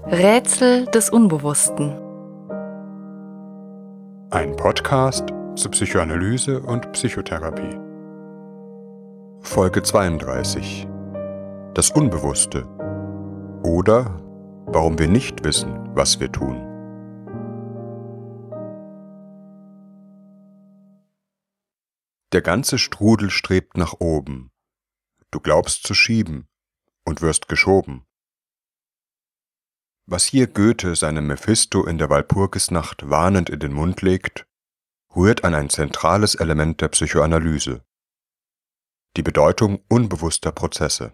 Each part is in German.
Rätsel des Unbewussten. Ein Podcast zur Psychoanalyse und Psychotherapie. Folge 32. Das Unbewusste. Oder warum wir nicht wissen, was wir tun. Der ganze Strudel strebt nach oben. Du glaubst zu schieben und wirst geschoben. Was hier Goethe seinem Mephisto in der Walpurgisnacht warnend in den Mund legt, rührt an ein zentrales Element der Psychoanalyse: die Bedeutung unbewusster Prozesse.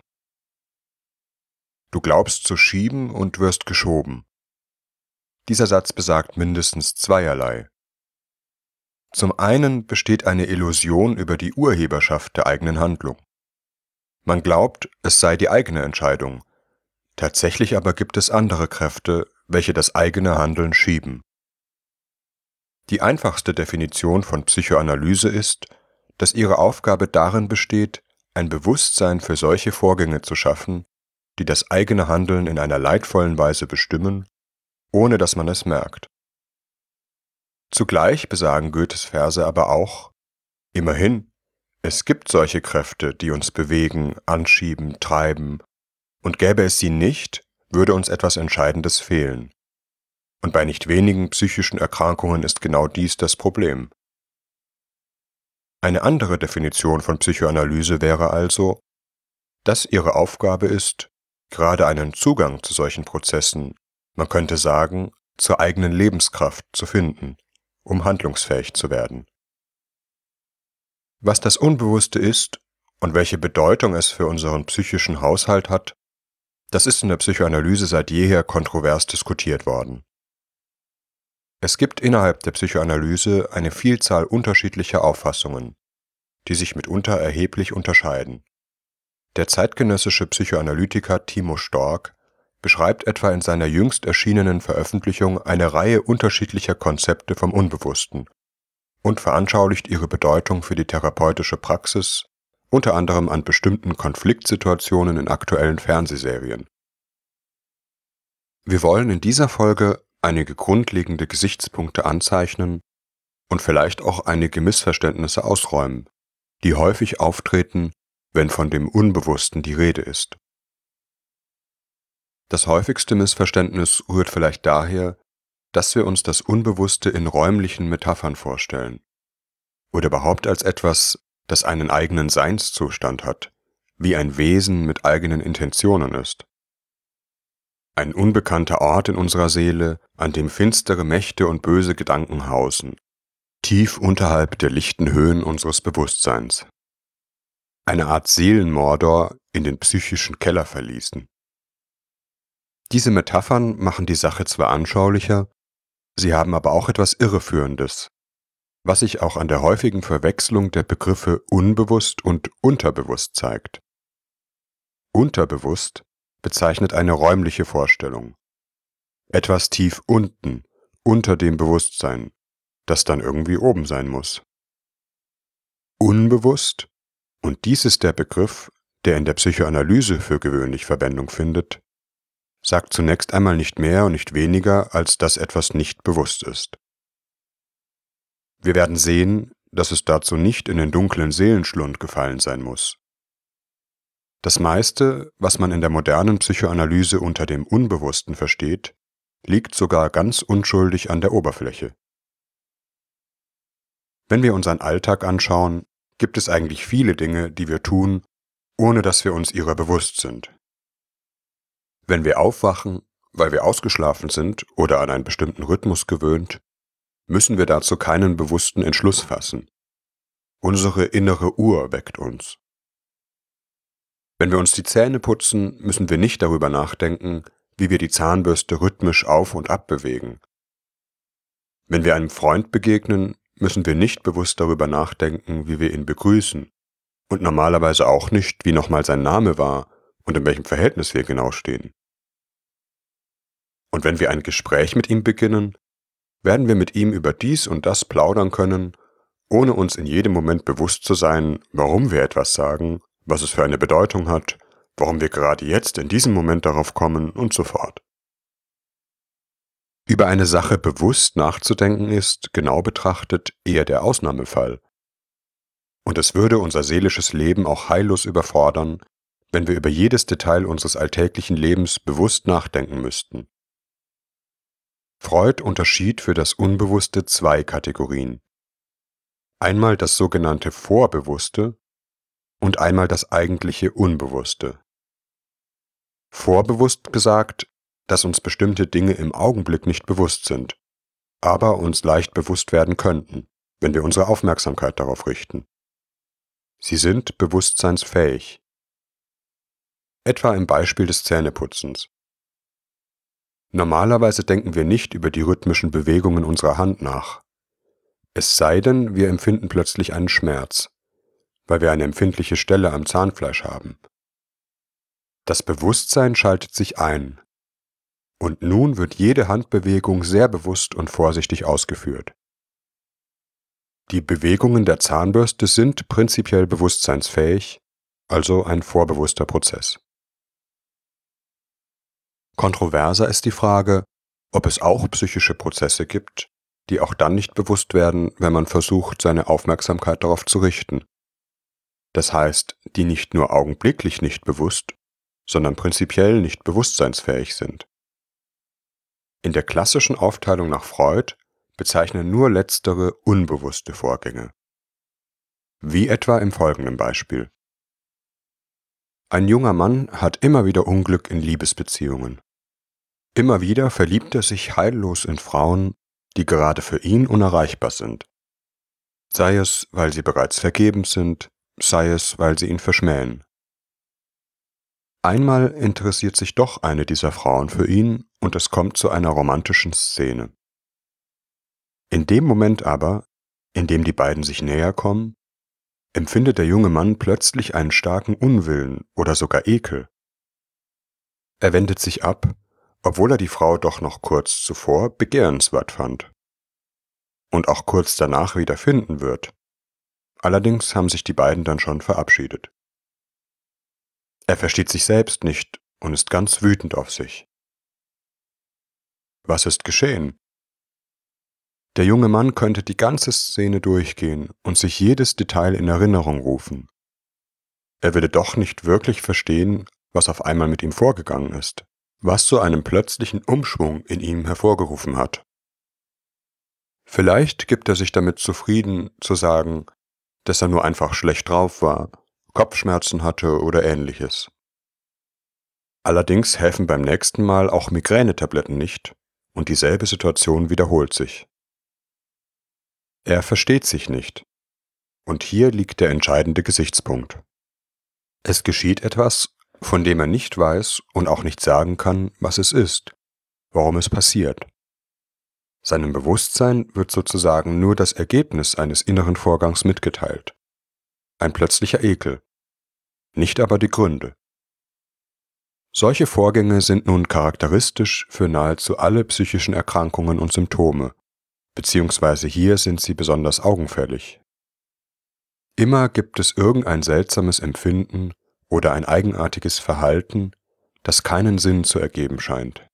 Du glaubst zu schieben und wirst geschoben. Dieser Satz besagt mindestens zweierlei. Zum einen besteht eine Illusion über die Urheberschaft der eigenen Handlung. Man glaubt, es sei die eigene Entscheidung. Tatsächlich aber gibt es andere Kräfte, welche das eigene Handeln schieben. Die einfachste Definition von Psychoanalyse ist, dass ihre Aufgabe darin besteht, ein Bewusstsein für solche Vorgänge zu schaffen, die das eigene Handeln in einer leidvollen Weise bestimmen, ohne dass man es merkt. Zugleich besagen Goethes Verse aber auch: Immerhin, es gibt solche Kräfte, die uns bewegen, anschieben, treiben, und gäbe es sie nicht, würde uns etwas Entscheidendes fehlen. Und bei nicht wenigen psychischen Erkrankungen ist genau dies das Problem. Eine andere Definition von Psychoanalyse wäre also, dass ihre Aufgabe ist, gerade einen Zugang zu solchen Prozessen, man könnte sagen, zur eigenen Lebenskraft zu finden, um handlungsfähig zu werden. Was das Unbewusste ist und welche Bedeutung es für unseren psychischen Haushalt hat, das ist in der Psychoanalyse seit jeher kontrovers diskutiert worden. Es gibt innerhalb der Psychoanalyse eine Vielzahl unterschiedlicher Auffassungen, die sich mitunter erheblich unterscheiden. Der zeitgenössische Psychoanalytiker Timo Stork beschreibt etwa in seiner jüngst erschienenen Veröffentlichung eine Reihe unterschiedlicher Konzepte vom Unbewussten und veranschaulicht ihre Bedeutung für die therapeutische Praxis, unter anderem an bestimmten Konfliktsituationen in aktuellen Fernsehserien. Wir wollen in dieser Folge einige grundlegende Gesichtspunkte anzeichnen und vielleicht auch einige Missverständnisse ausräumen, die häufig auftreten, wenn von dem Unbewussten die Rede ist. Das häufigste Missverständnis rührt vielleicht daher, dass wir uns das Unbewusste in räumlichen Metaphern vorstellen oder überhaupt als etwas, das einen eigenen Seinszustand hat, wie ein Wesen mit eigenen Intentionen ist. Ein unbekannter Ort in unserer Seele, an dem finstere Mächte und böse Gedanken hausen, tief unterhalb der lichten Höhen unseres Bewusstseins. Eine Art Seelenmordor in den psychischen Kellerverließen. Diese Metaphern machen die Sache zwar anschaulicher, sie haben aber auch etwas Irreführendes, was sich auch an der häufigen Verwechslung der Begriffe unbewusst und unterbewusst zeigt. Unterbewusst bezeichnet eine räumliche Vorstellung. Etwas tief unten, unter dem Bewusstsein, das dann irgendwie oben sein muss. Unbewusst, und dies ist der Begriff, der in der Psychoanalyse für gewöhnlich Verwendung findet, sagt zunächst einmal nicht mehr und nicht weniger, als dass etwas nicht bewusst ist. Wir werden sehen, dass es dazu nicht in den dunklen Seelenschlund gefallen sein muss. Das meiste, was man in der modernen Psychoanalyse unter dem Unbewussten versteht, liegt sogar ganz unschuldig an der Oberfläche. Wenn wir unseren Alltag anschauen, gibt es eigentlich viele Dinge, die wir tun, ohne dass wir uns ihrer bewusst sind. Wenn wir aufwachen, weil wir ausgeschlafen sind oder an einen bestimmten Rhythmus gewöhnt, müssen wir dazu keinen bewussten Entschluss fassen. Unsere innere Uhr weckt uns. Wenn wir uns die Zähne putzen, müssen wir nicht darüber nachdenken, wie wir die Zahnbürste rhythmisch auf und ab bewegen. Wenn wir einem Freund begegnen, müssen wir nicht bewusst darüber nachdenken, wie wir ihn begrüßen, und normalerweise auch nicht, wie nochmal sein Name war und in welchem Verhältnis wir genau stehen. Und wenn wir ein Gespräch mit ihm beginnen, werden wir mit ihm über dies und das plaudern können, ohne uns in jedem Moment bewusst zu sein, warum wir etwas sagen, was es für eine Bedeutung hat, warum wir gerade jetzt in diesem Moment darauf kommen und so fort. Über eine Sache bewusst nachzudenken ist, genau betrachtet, eher der Ausnahmefall. Und es würde unser seelisches Leben auch heillos überfordern, wenn wir über jedes Detail unseres alltäglichen Lebens bewusst nachdenken müssten. Freud unterschied für das Unbewusste zwei Kategorien. Einmal das sogenannte Vorbewusste und einmal das eigentliche Unbewusste. Vorbewusst besagt, dass uns bestimmte Dinge im Augenblick nicht bewusst sind, aber uns leicht bewusst werden könnten, wenn wir unsere Aufmerksamkeit darauf richten. Sie sind bewusstseinsfähig. Etwa im Beispiel des Zähneputzens. Normalerweise denken wir nicht über die rhythmischen Bewegungen unserer Hand nach. Es sei denn, wir empfinden plötzlich einen Schmerz, weil wir eine empfindliche Stelle am Zahnfleisch haben. Das Bewusstsein schaltet sich ein. Und nun wird jede Handbewegung sehr bewusst und vorsichtig ausgeführt. Die Bewegungen der Zahnbürste sind prinzipiell bewusstseinsfähig, also ein vorbewusster Prozess. Kontroverser ist die Frage, ob es auch psychische Prozesse gibt, die auch dann nicht bewusst werden, wenn man versucht, seine Aufmerksamkeit darauf zu richten. Das heißt, die nicht nur augenblicklich nicht bewusst, sondern prinzipiell nicht bewusstseinsfähig sind. In der klassischen Aufteilung nach Freud bezeichnen nur letztere unbewusste Vorgänge. Wie etwa im folgenden Beispiel. Ein junger Mann hat immer wieder Unglück in Liebesbeziehungen. Immer wieder verliebt er sich heillos in Frauen, die gerade für ihn unerreichbar sind. Sei es, weil sie bereits vergeben sind, sei es, weil sie ihn verschmähen. Einmal interessiert sich doch eine dieser Frauen für ihn und es kommt zu einer romantischen Szene. In dem Moment aber, in dem die beiden sich näher kommen, empfindet der junge Mann plötzlich einen starken Unwillen oder sogar Ekel. Er wendet sich ab, obwohl er die Frau doch noch kurz zuvor begehrenswert fand. Und auch kurz danach wieder finden wird. Allerdings haben sich die beiden dann schon verabschiedet. Er versteht sich selbst nicht und ist ganz wütend auf sich. Was ist geschehen? Der junge Mann könnte die ganze Szene durchgehen und sich jedes Detail in Erinnerung rufen. Er würde doch nicht wirklich verstehen, was auf einmal mit ihm vorgegangen ist, was so einen plötzlichen Umschwung in ihm hervorgerufen hat. Vielleicht gibt er sich damit zufrieden, zu sagen, dass er nur einfach schlecht drauf war, Kopfschmerzen hatte oder ähnliches. Allerdings helfen beim nächsten Mal auch Migränetabletten nicht und dieselbe Situation wiederholt sich. Er versteht sich nicht. Und hier liegt der entscheidende Gesichtspunkt. Es geschieht etwas, von dem er nicht weiß und auch nicht sagen kann, was es ist, warum es passiert. Seinem Bewusstsein wird sozusagen nur das Ergebnis eines inneren Vorgangs mitgeteilt. Ein plötzlicher Ekel, nicht aber die Gründe. Solche Vorgänge sind nun charakteristisch für nahezu alle psychischen Erkrankungen und Symptome, beziehungsweise hier sind sie besonders augenfällig. Immer gibt es irgendein seltsames Empfinden oder ein eigenartiges Verhalten, das keinen Sinn zu ergeben scheint.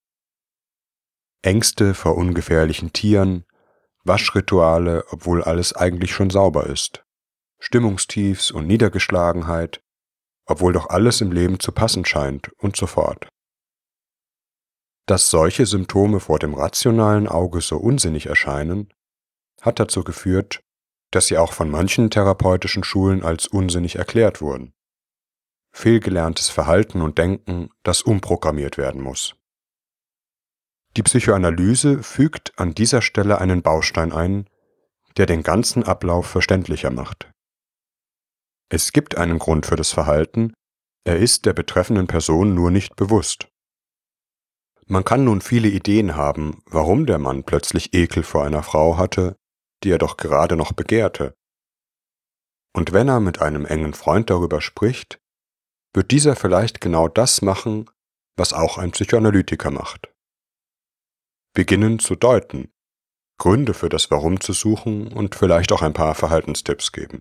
Ängste vor ungefährlichen Tieren, Waschrituale, obwohl alles eigentlich schon sauber ist, Stimmungstiefs und Niedergeschlagenheit, obwohl doch alles im Leben zu passen scheint und so fort. Dass solche Symptome vor dem rationalen Auge so unsinnig erscheinen, hat dazu geführt, dass sie auch von manchen therapeutischen Schulen als unsinnig erklärt wurden. Fehlgelerntes Verhalten und Denken, das umprogrammiert werden muss. Die Psychoanalyse fügt an dieser Stelle einen Baustein ein, der den ganzen Ablauf verständlicher macht. Es gibt einen Grund für das Verhalten, er ist der betreffenden Person nur nicht bewusst. Man kann nun viele Ideen haben, warum der Mann plötzlich Ekel vor einer Frau hatte, die er doch gerade noch begehrte. Und wenn er mit einem engen Freund darüber spricht, wird dieser vielleicht genau das machen, was auch ein Psychoanalytiker macht. Beginnen zu deuten, Gründe für das Warum zu suchen und vielleicht auch ein paar Verhaltenstipps geben.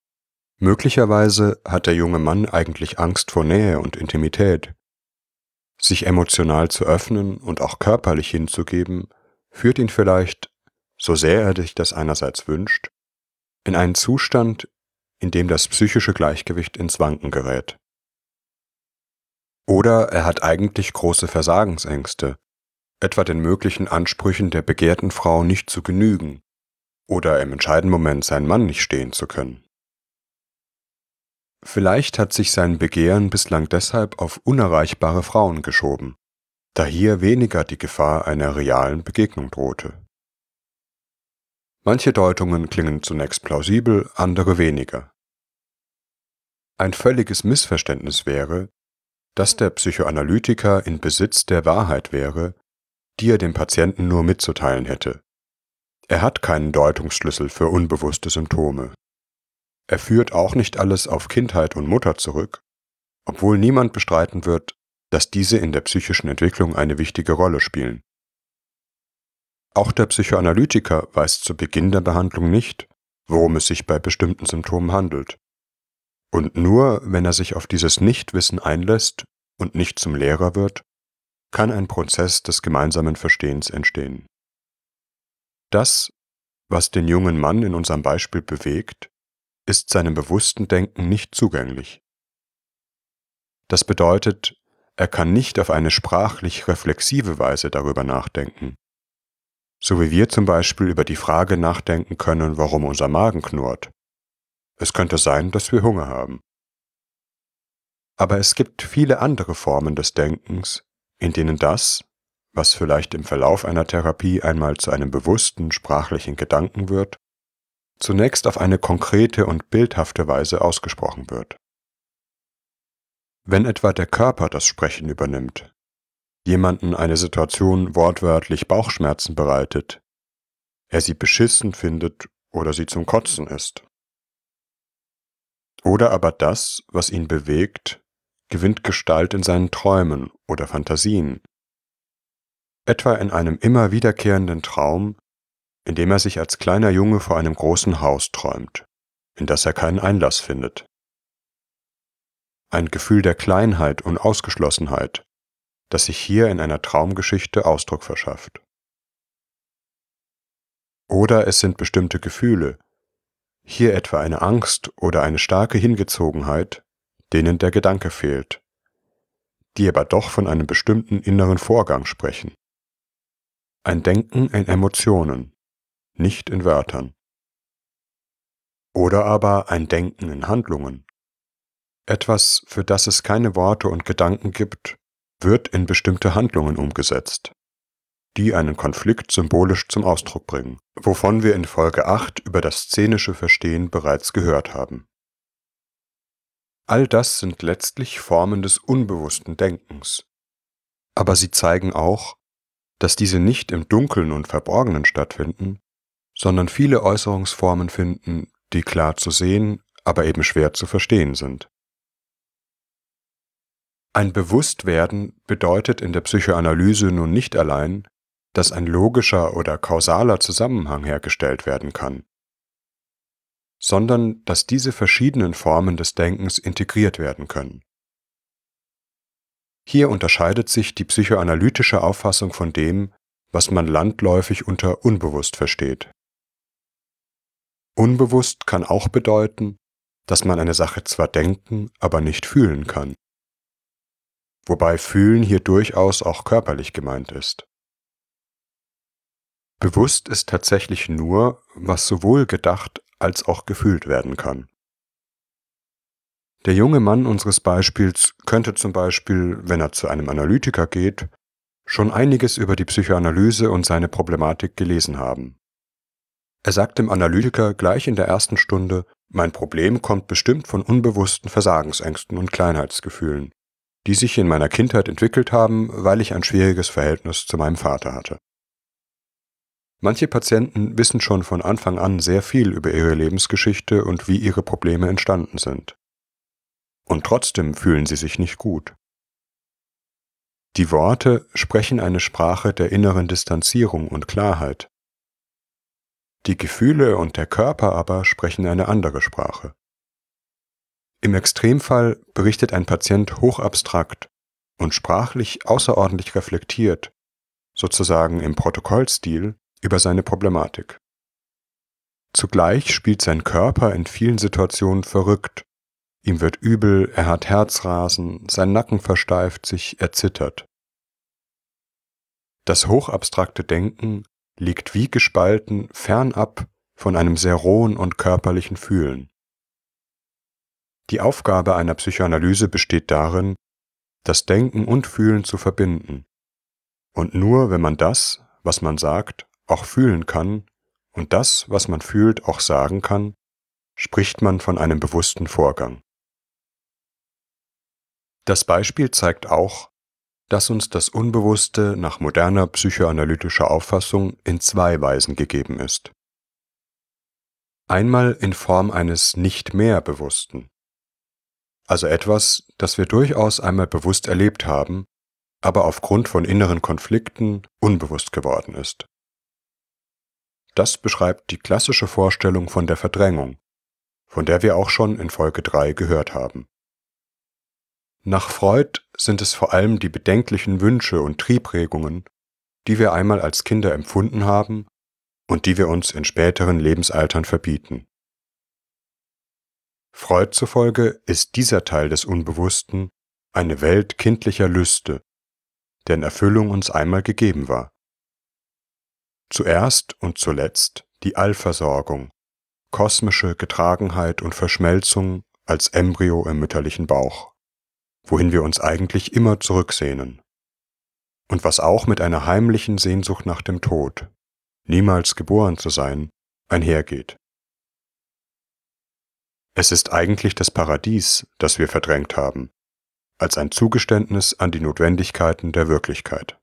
Möglicherweise hat der junge Mann eigentlich Angst vor Nähe und Intimität. Sich emotional zu öffnen und auch körperlich hinzugeben, führt ihn vielleicht, so sehr er sich das einerseits wünscht, in einen Zustand, in dem das psychische Gleichgewicht ins Wanken gerät. Oder er hat eigentlich große Versagensängste, etwa den möglichen Ansprüchen der begehrten Frau nicht zu genügen oder im entscheidenden Moment seinen Mann nicht stehen zu können. Vielleicht hat sich sein Begehren bislang deshalb auf unerreichbare Frauen geschoben, da hier weniger die Gefahr einer realen Begegnung drohte. Manche Deutungen klingen zunächst plausibel, andere weniger. Ein völliges Missverständnis wäre, dass der Psychoanalytiker in Besitz der Wahrheit wäre, die er dem Patienten nur mitzuteilen hätte. Er hat keinen Deutungsschlüssel für unbewusste Symptome. Er führt auch nicht alles auf Kindheit und Mutter zurück, obwohl niemand bestreiten wird, dass diese in der psychischen Entwicklung eine wichtige Rolle spielen. Auch der Psychoanalytiker weiß zu Beginn der Behandlung nicht, worum es sich bei bestimmten Symptomen handelt. Und nur wenn er sich auf dieses Nichtwissen einlässt und nicht zum Lehrer wird, kann ein Prozess des gemeinsamen Verstehens entstehen. Das, was den jungen Mann in unserem Beispiel bewegt, ist seinem bewussten Denken nicht zugänglich. Das bedeutet, er kann nicht auf eine sprachlich reflexive Weise darüber nachdenken, so wie wir zum Beispiel über die Frage nachdenken können, warum unser Magen knurrt. Es könnte sein, dass wir Hunger haben. Aber es gibt viele andere Formen des Denkens, in denen das, was vielleicht im Verlauf einer Therapie einmal zu einem bewussten sprachlichen Gedanken wird, zunächst auf eine konkrete und bildhafte Weise ausgesprochen wird. Wenn etwa der Körper das Sprechen übernimmt, jemanden eine Situation wortwörtlich Bauchschmerzen bereitet, er sie beschissen findet oder sie zum Kotzen ist. Oder aber das, was ihn bewegt, gewinnt Gestalt in seinen Träumen oder Fantasien, etwa in einem immer wiederkehrenden Traum, in dem er sich als kleiner Junge vor einem großen Haus träumt, in das er keinen Einlass findet. Ein Gefühl der Kleinheit und Ausgeschlossenheit, das sich hier in einer Traumgeschichte Ausdruck verschafft. Oder es sind bestimmte Gefühle, hier etwa eine Angst oder eine starke Hingezogenheit, denen der Gedanke fehlt, die aber doch von einem bestimmten inneren Vorgang sprechen. Ein Denken in Emotionen, nicht in Wörtern. Oder aber ein Denken in Handlungen. Etwas, für das es keine Worte und Gedanken gibt, wird in bestimmte Handlungen umgesetzt, die einen Konflikt symbolisch zum Ausdruck bringen, wovon wir in Folge 8 über das szenische Verstehen bereits gehört haben. All das sind letztlich Formen des unbewussten Denkens, aber sie zeigen auch, dass diese nicht im Dunkeln und Verborgenen stattfinden, sondern viele Äußerungsformen finden, die klar zu sehen, aber eben schwer zu verstehen sind. Ein Bewusstwerden bedeutet in der Psychoanalyse nun nicht allein, dass ein logischer oder kausaler Zusammenhang hergestellt werden kann, sondern dass diese verschiedenen Formen des Denkens integriert werden können. Hier unterscheidet sich die psychoanalytische Auffassung von dem, was man landläufig unter unbewusst versteht. Unbewusst kann auch bedeuten, dass man eine Sache zwar denken, aber nicht fühlen kann. Wobei Fühlen hier durchaus auch körperlich gemeint ist. Bewusst ist tatsächlich nur, was sowohl gedacht als auch gefühlt werden kann. Der junge Mann unseres Beispiels könnte zum Beispiel, wenn er zu einem Analytiker geht, schon einiges über die Psychoanalyse und seine Problematik gelesen haben. Er sagt dem Analytiker gleich in der ersten Stunde, mein Problem kommt bestimmt von unbewussten Versagensängsten und Kleinheitsgefühlen, die sich in meiner Kindheit entwickelt haben, weil ich ein schwieriges Verhältnis zu meinem Vater hatte. Manche Patienten wissen schon von Anfang an sehr viel über ihre Lebensgeschichte und wie ihre Probleme entstanden sind. Und trotzdem fühlen sie sich nicht gut. Die Worte sprechen eine Sprache der inneren Distanzierung und Klarheit. Die Gefühle und der Körper aber sprechen eine andere Sprache. Im Extremfall berichtet ein Patient hochabstrakt, und sprachlich außerordentlich reflektiert, sozusagen im Protokollstil, über seine Problematik. Zugleich spielt sein Körper in vielen Situationen verrückt. Ihm wird übel, er hat Herzrasen, sein Nacken versteift sich, er zittert. Das hochabstrakte Denken liegt wie gespalten fernab von einem sehr rohen und körperlichen Fühlen. Die Aufgabe einer Psychoanalyse besteht darin, das Denken und Fühlen zu verbinden. Und nur wenn man das, was man sagt, auch fühlen kann und das, was man fühlt, auch sagen kann, spricht man von einem bewussten Vorgang. Das Beispiel zeigt auch, dass uns das Unbewusste nach moderner psychoanalytischer Auffassung in zwei Weisen gegeben ist. Einmal in Form eines Nicht-mehr-Bewussten, also etwas, das wir durchaus einmal bewusst erlebt haben, aber aufgrund von inneren Konflikten unbewusst geworden ist. Das beschreibt die klassische Vorstellung von der Verdrängung, von der wir auch schon in Folge 3 gehört haben. Nach Freud sind es vor allem die bedenklichen Wünsche und Triebregungen, die wir einmal als Kinder empfunden haben und die wir uns in späteren Lebensaltern verbieten. Freud zufolge ist dieser Teil des Unbewussten eine Welt kindlicher Lüste, deren Erfüllung uns einmal gegeben war. Zuerst und zuletzt die Allversorgung, kosmische Getragenheit und Verschmelzung als Embryo im mütterlichen Bauch, wohin wir uns eigentlich immer zurücksehnen. Und was auch mit einer heimlichen Sehnsucht nach dem Tod, niemals geboren zu sein, einhergeht. Es ist eigentlich das Paradies, das wir verdrängt haben, als ein Zugeständnis an die Notwendigkeiten der Wirklichkeit.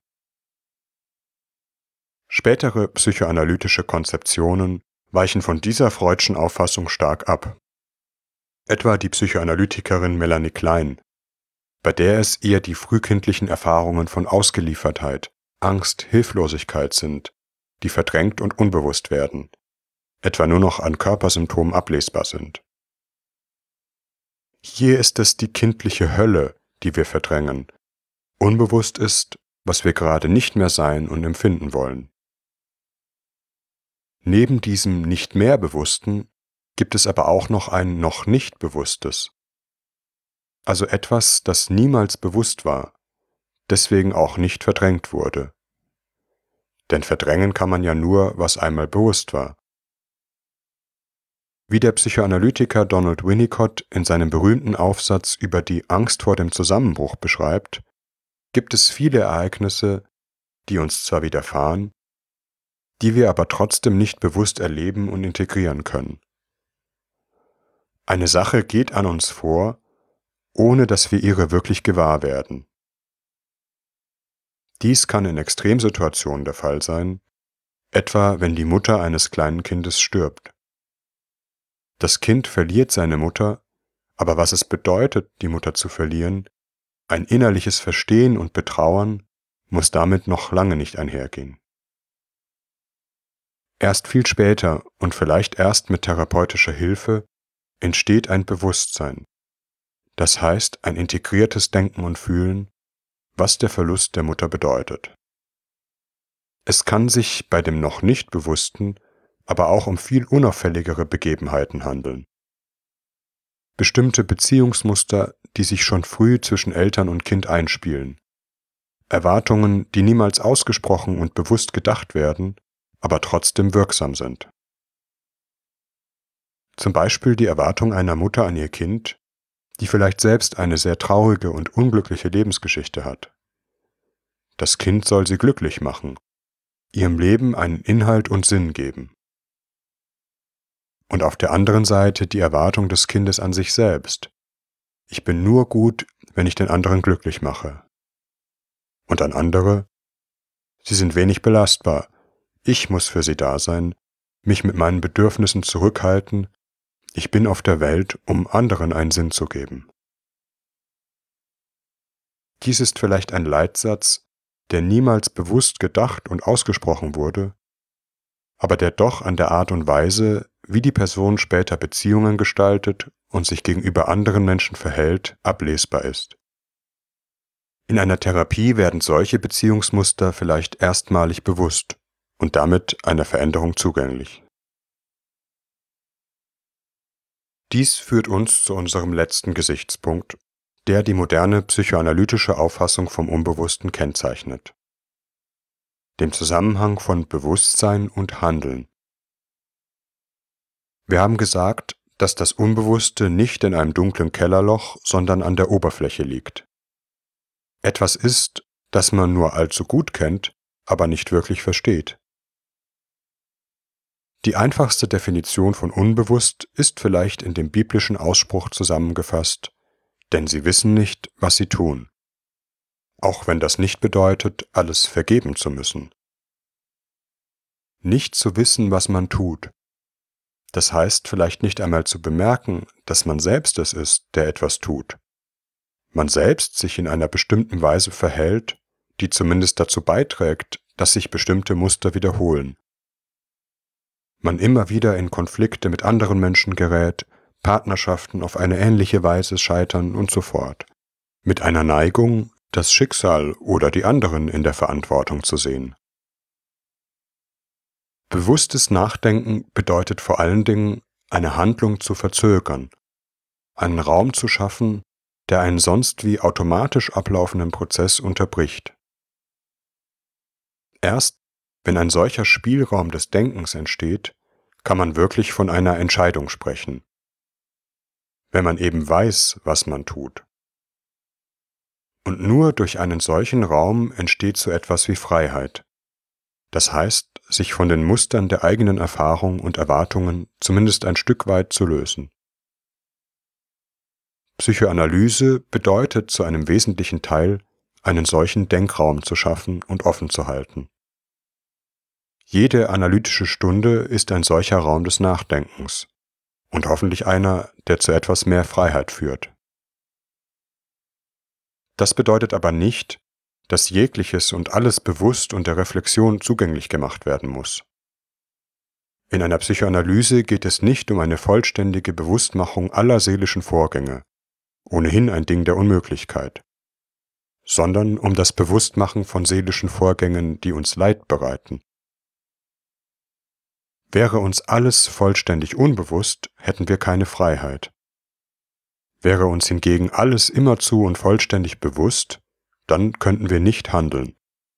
Spätere psychoanalytische Konzeptionen weichen von dieser freudschen Auffassung stark ab. Etwa die Psychoanalytikerin Melanie Klein, bei der es eher die frühkindlichen Erfahrungen von Ausgeliefertheit, Angst, Hilflosigkeit sind, die verdrängt und unbewusst werden, etwa nur noch an Körpersymptomen ablesbar sind. Hier ist es die kindliche Hölle, die wir verdrängen. Unbewusst ist, was wir gerade nicht mehr sein und empfinden wollen. Neben diesem Nicht-mehr-Bewussten gibt es aber auch noch ein Noch-nicht-Bewusstes. Also etwas, das niemals bewusst war, deswegen auch nicht verdrängt wurde. Denn verdrängen kann man ja nur, was einmal bewusst war. Wie der Psychoanalytiker Donald Winnicott in seinem berühmten Aufsatz über die Angst vor dem Zusammenbruch beschreibt, gibt es viele Ereignisse, die uns zwar widerfahren, die wir aber trotzdem nicht bewusst erleben und integrieren können. Eine Sache geht an uns vor, ohne dass wir ihrer wirklich gewahr werden. Dies kann in Extremsituationen der Fall sein, etwa wenn die Mutter eines kleinen Kindes stirbt. Das Kind verliert seine Mutter, aber was es bedeutet, die Mutter zu verlieren, ein innerliches Verstehen und Betrauern, muss damit noch lange nicht einhergehen. Erst viel später und vielleicht erst mit therapeutischer Hilfe entsteht ein Bewusstsein, das heißt ein integriertes Denken und Fühlen, was der Verlust der Mutter bedeutet. Es kann sich bei dem noch nicht Bewussten aber auch um viel unauffälligere Begebenheiten handeln. Bestimmte Beziehungsmuster, die sich schon früh zwischen Eltern und Kind einspielen. Erwartungen, die niemals ausgesprochen und bewusst gedacht werden, aber trotzdem wirksam sind. Zum Beispiel die Erwartung einer Mutter an ihr Kind, die vielleicht selbst eine sehr traurige und unglückliche Lebensgeschichte hat. Das Kind soll sie glücklich machen, ihrem Leben einen Inhalt und Sinn geben. Und auf der anderen Seite die Erwartung des Kindes an sich selbst. Ich bin nur gut, wenn ich den anderen glücklich mache. Und an andere, sie sind wenig belastbar, ich muss für sie da sein, mich mit meinen Bedürfnissen zurückhalten, ich bin auf der Welt, um anderen einen Sinn zu geben. Dies ist vielleicht ein Leitsatz, der niemals bewusst gedacht und ausgesprochen wurde, aber der doch an der Art und Weise, wie die Person später Beziehungen gestaltet und sich gegenüber anderen Menschen verhält, ablesbar ist. In einer Therapie werden solche Beziehungsmuster vielleicht erstmalig bewusst und damit einer Veränderung zugänglich. Dies führt uns zu unserem letzten Gesichtspunkt, der die moderne psychoanalytische Auffassung vom Unbewussten kennzeichnet: dem Zusammenhang von Bewusstsein und Handeln. Wir haben gesagt, dass das Unbewusste nicht in einem dunklen Kellerloch, sondern an der Oberfläche liegt. Etwas ist, das man nur allzu gut kennt, aber nicht wirklich versteht. Die einfachste Definition von unbewusst ist vielleicht in dem biblischen Ausspruch zusammengefasst: denn sie wissen nicht, was sie tun. Auch wenn das nicht bedeutet, alles vergeben zu müssen. Nicht zu wissen, was man tut. Das heißt vielleicht nicht einmal zu bemerken, dass man selbst es ist, der etwas tut. Man selbst sich in einer bestimmten Weise verhält, die zumindest dazu beiträgt, dass sich bestimmte Muster wiederholen. Man immer wieder in Konflikte mit anderen Menschen gerät, Partnerschaften auf eine ähnliche Weise scheitern und so fort. Mit einer Neigung, das Schicksal oder die anderen in der Verantwortung zu sehen. Bewusstes Nachdenken bedeutet vor allen Dingen, eine Handlung zu verzögern, einen Raum zu schaffen, der einen sonst wie automatisch ablaufenden Prozess unterbricht. Erst wenn ein solcher Spielraum des Denkens entsteht, kann man wirklich von einer Entscheidung sprechen. Wenn man eben weiß, was man tut. Und nur durch einen solchen Raum entsteht so etwas wie Freiheit. Das heißt, sich von den Mustern der eigenen Erfahrung und Erwartungen zumindest ein Stück weit zu lösen. Psychoanalyse bedeutet zu einem wesentlichen Teil, einen solchen Denkraum zu schaffen und offen zu halten. Jede analytische Stunde ist ein solcher Raum des Nachdenkens und hoffentlich einer, der zu etwas mehr Freiheit führt. Das bedeutet aber nicht, dass jegliches und alles bewusst und der Reflexion zugänglich gemacht werden muss. In einer Psychoanalyse geht es nicht um eine vollständige Bewusstmachung aller seelischen Vorgänge, ohnehin ein Ding der Unmöglichkeit, sondern um das Bewusstmachen von seelischen Vorgängen, die uns Leid bereiten. Wäre uns alles vollständig unbewusst, hätten wir keine Freiheit. Wäre uns hingegen alles immerzu und vollständig bewusst, dann könnten wir nicht handeln.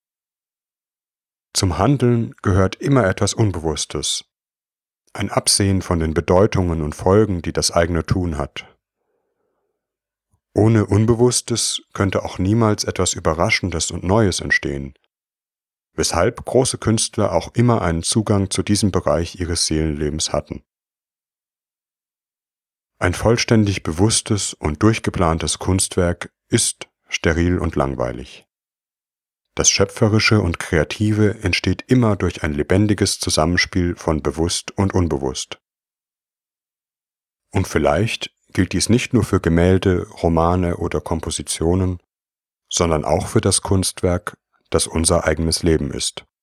Zum Handeln gehört immer etwas Unbewusstes, ein Absehen von den Bedeutungen und Folgen, die das eigene Tun hat. Ohne Unbewusstes könnte auch niemals etwas Überraschendes und Neues entstehen, weshalb große Künstler auch immer einen Zugang zu diesem Bereich ihres Seelenlebens hatten. Ein vollständig bewusstes und durchgeplantes Kunstwerk ist steril und langweilig. Das Schöpferische und Kreative entsteht immer durch ein lebendiges Zusammenspiel von bewusst und unbewusst. Und vielleicht gilt dies nicht nur für Gemälde, Romane oder Kompositionen, sondern auch für das Kunstwerk, das unser eigenes Leben ist.